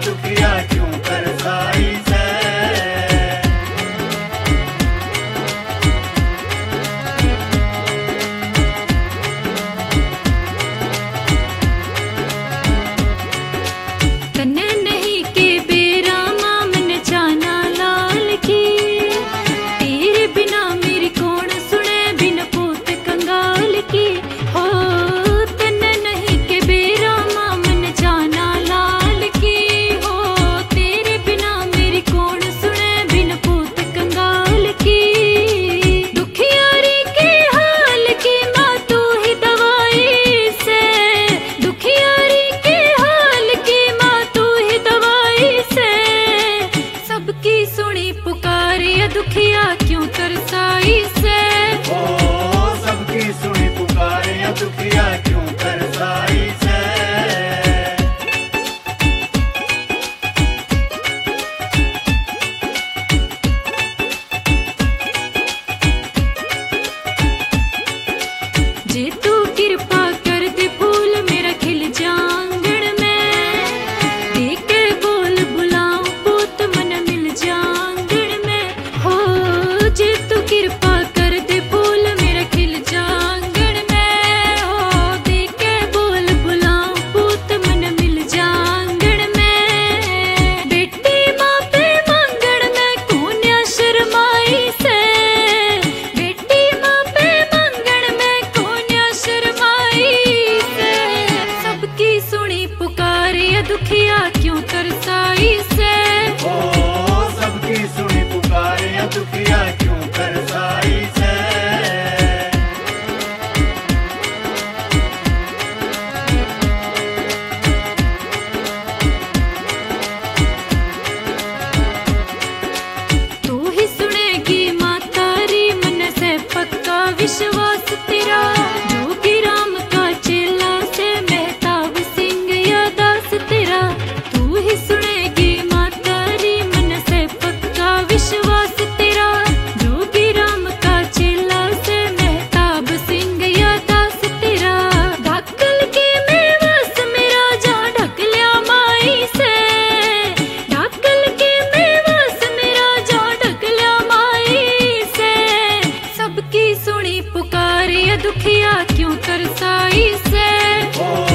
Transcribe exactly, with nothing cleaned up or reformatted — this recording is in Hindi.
दुखिया क्यों तरसाई से। कन्ने नहीं के बेरा मन जाना लाल की, तेरे बिना मेरी कौन सुने बिन पूत कंगाल की। हो तन्ने नहीं के बेरा मन जाना लाल की, हो तेरे बिना मेरी कौन सुने बिन पूत कंगाल की। दुखियारी के हाल की माँ तू ही दवाई से, दुखियारी के हाल की माँ तू ही दवाई से। सबकी सुनी पुकारे दुखिया क्यों तरसाई से। ओ सबकी सुनी पुकारे दुखिया क्यों तरसाई से। जे तू कृपा कर दे फूल मेरा खिल जांगण में, दे के बोल बुलाऊं पूत मन मिल जांगण में। हो जे तू कृपा कर दे फूल मेरा खिल जांगण में, हो दे के बोल बुलाऊं पूत मन मिल जांगण में। बेटी माँ पे मांगण में कौन्या शर्माई से, बेटी माँ पे मांगण में कौन्या शर्माई से। सबकी सुनी पुकारे दुखिया क्यों तरसाई से। ओ सबकी सुनी पुकारे दुखिया क्यों तरसाई से। तू ही सुनेगी माँ तारी मन से पक्का विश्वास तेरा। जोगी राम का चेला से मेहताब सिंह या दास तेरा। तू ही सुनेगी माँ तारी मन से पक्का विश्वास तेरा। जोगी राम का चेला से मेहताब सिंह या दास तेरा। ढाकल के मेवास मेरा जा ढक लिया माई से, ढाकल के मेवास मेरा जा ढक लिया माई से। सबकी सुनी पुकारे दुखिया क्यों तरसाई से। ओ